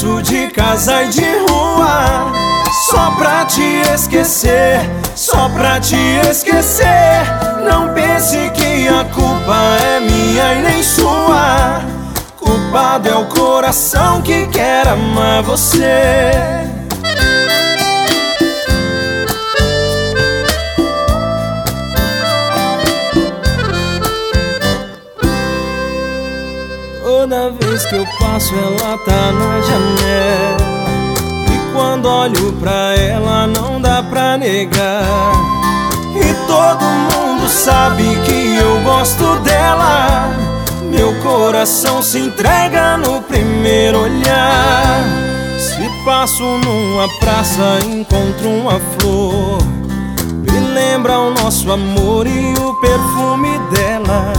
endereço de casa e de rua, só pra te esquecer, só pra te esquecer. Não pense que a culpa é minha e nem sua. Culpado é o coração que quer amar você. Toda vez que eu passo ela tá na janela, e quando olho pra ela não dá pra negar. E todo mundo sabe que eu gosto dela, meu coração se entrega no primeiro olhar. Se passo numa praça encontro uma flor, me lembra o nosso amor e o perfume dela.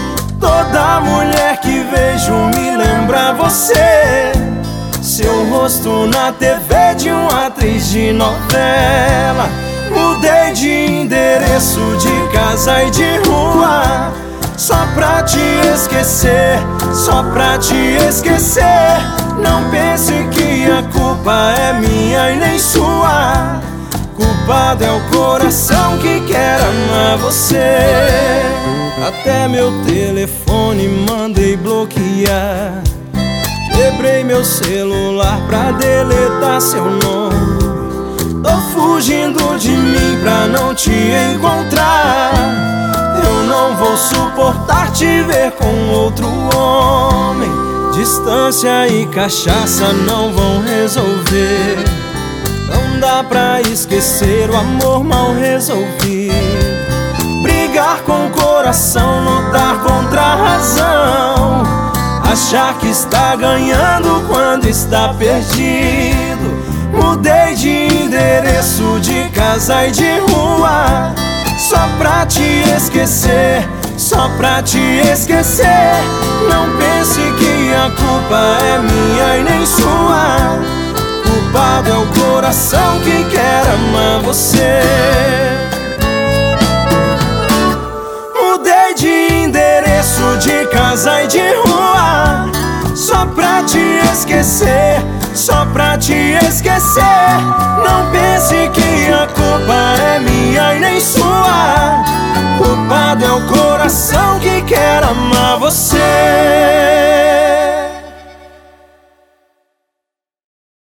Toda mulher que vejo me lembra você, seu rosto na TV de uma atriz de novela. Mudei de endereço, de casa e de rua, só pra te esquecer, só pra te esquecer. Não pense que a culpa é minha e nem sua. Culpado é o coração que quer amar você. Até meu telefone mandei bloquear, quebrei meu celular pra deletar seu nome. Tô fugindo de mim pra não te encontrar. Eu não vou suportar te ver com outro homem. Distância e cachaça não vão resolver. Não dá pra esquecer o amor mal resolvido. Brigar com o coração, lutar contra a razão, achar que está ganhando quando está perdido. Mudei de endereço, de casa e de rua, só pra te esquecer, só pra te esquecer. Não pense que a culpa é minha e nem sua. Culpado é o coração que quer amar você. Mudei de endereço, de casa e de rua, só pra te esquecer, só pra te esquecer. Não pense que a culpa é minha e nem sua. Culpado é o coração que quer amar você.